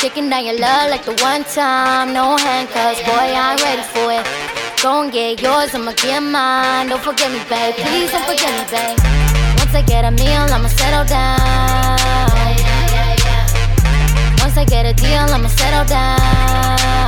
Kicking down your love like the one time. No handcuffs, boy, I ain't ready for it. Gon' get yours, I'ma get mine. Don't forget me, babe, please don't forget me, babe. Once I get a meal, I'ma settle down. Once I get a deal, I'ma settle down.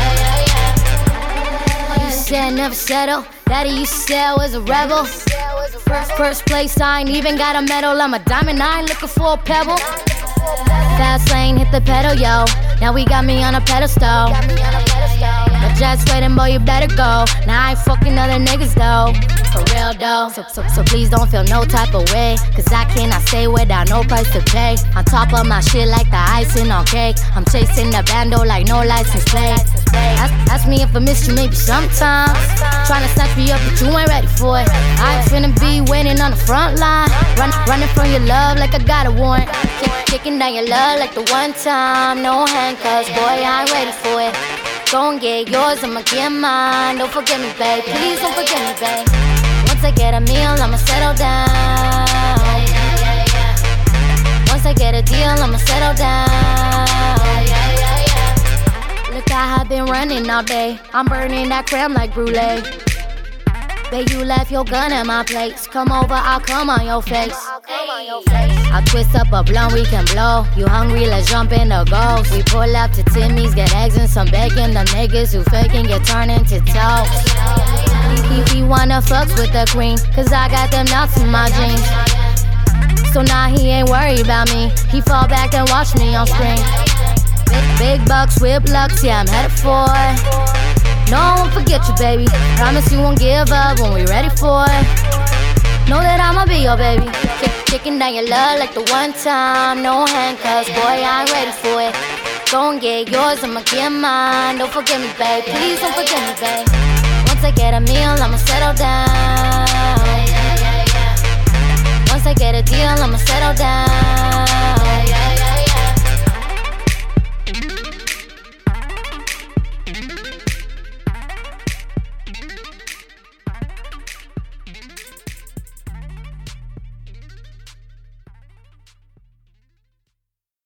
You said never settle. Daddy, you said I was a rebel. First place, I ain't even got a medal. I'm a diamond, I ain't looking for a pebble. Fast lane, hit the pedal, yo. Now we got me on a pedestal. But just waiting, boy, you better go. Now I ain't fucking other niggas, though. For real, though. So please don't feel no type of way. Cause I cannot stay without no price to pay. On top of my shit like the icing on cake. I'm chasing the bando like no license plate. Ask me if I missed you maybe sometimes. Tryna snatch me up but you ain't ready for it. I ain't finna be waiting on the front line. Running from your love like I got a warrant. Kicking down your love like the one time. No handcuffs, boy, I ain't ready for it. Gon' get yours, I'ma get mine. Don't forget me, babe, please don't forget me, babe. Once I get a meal, I'ma settle down. Once I get a deal, I'ma settle down. Look, I have been running all day. I'm burning that creme like brulee. Babe, you left your gun at my place. Come over, I'll come on your face. I'll twist up a blunt, we can blow. You hungry, let's jump in the ghost. We pull up to Timmy's, get eggs and some bacon. The niggas who faking get turned into toast. He wanna fuck with the queen, cause I got them nuts in my jeans. So now he ain't worried about me. He fall back and watch me on screen. Big bucks, whip lucks, yeah, I'm headed for it. No, I won't forget you, baby. Promise you won't give up when we ready for it. Know that I'ma be your baby. Kicking down your love like the one time. No handcuffs, boy, I ain't ready for it. Gon' get yours, I'ma get mine. Don't forget me, babe, please don't forget me, babe. Once I get a meal, I'ma settle down. Once I get a deal, I'ma settle down.